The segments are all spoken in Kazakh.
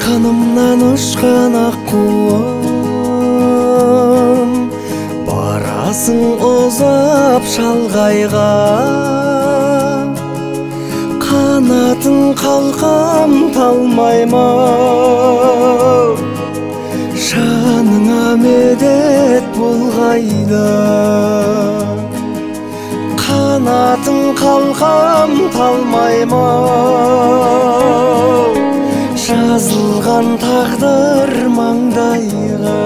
Kanımdan uçkan akkuam, barasın ozap şalgayga. Kanatın kalkam talmayma, şanına medet bulgayda. Kanatın kalkam talmayma, жазылған тағдыр маңдайға.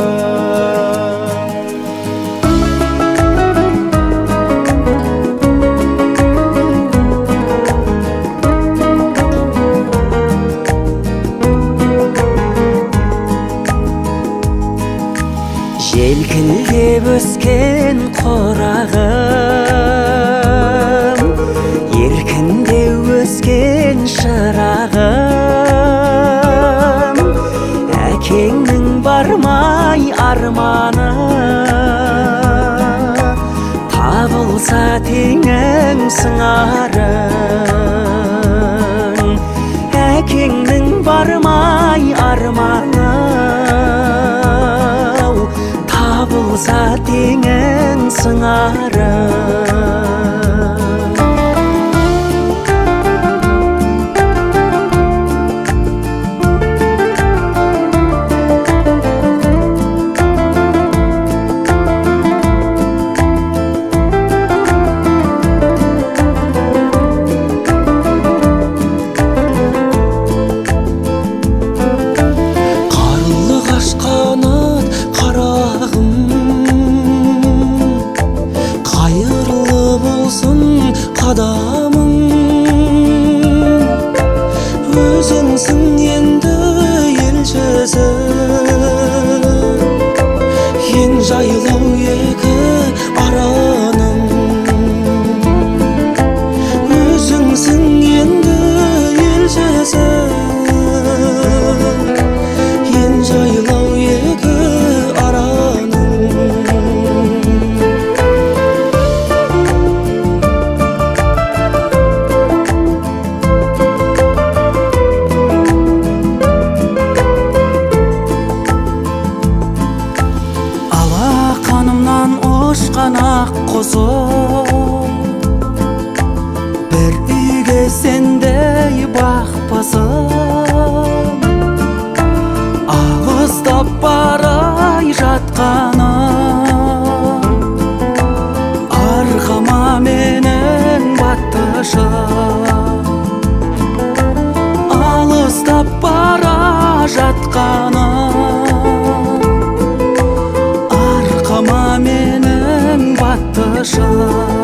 Желкілдеп өскен қорағым, еркіндеу өскен шырағым, әкеңнің бармай арманы, табылса теңің сыңарың. Әкеңнің бармай арманы, табылса теңің сыңарың. Қадамың өзіңсің енді ел жүзі, ең жайлау екі араның. Өзіңсің енді ел жүзі, ең жайлау екі араның. Ұшқан ақ құзым, бір үйге сендей бақпасым, алыстап барай жатқаным, арқама менің баттышым. Алыстап бара жатқаным, арқама менің баттышым.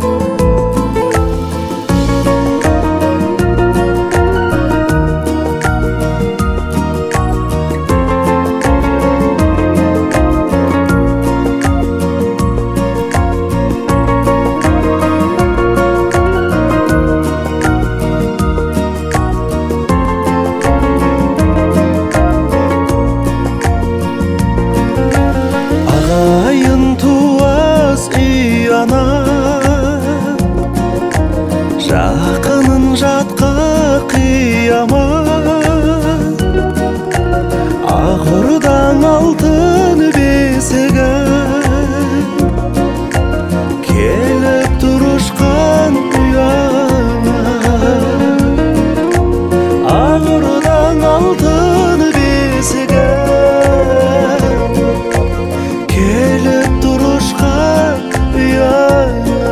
Ағайын туыс үй ана, жақынын жатқа қияма. Ақ алтын бесігі, келіп тұрышқан ұяма. Ақ алтын бесігі, келіп тұрышқан ұяма.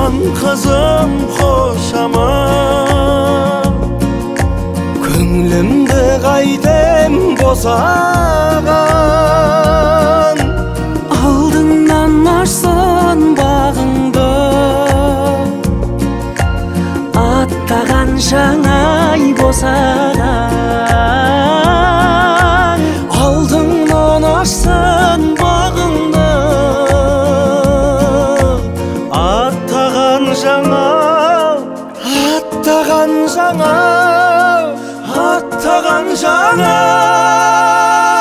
Жан қызым хош аман, көңлімді қайтем босаған. Алдыңнан ашсын бағыңды, аттаған жаңай босаған. Алдыңнан ашсын бағыңды, аттаған жаңа, аттаған жаңа, аттаған жаңа.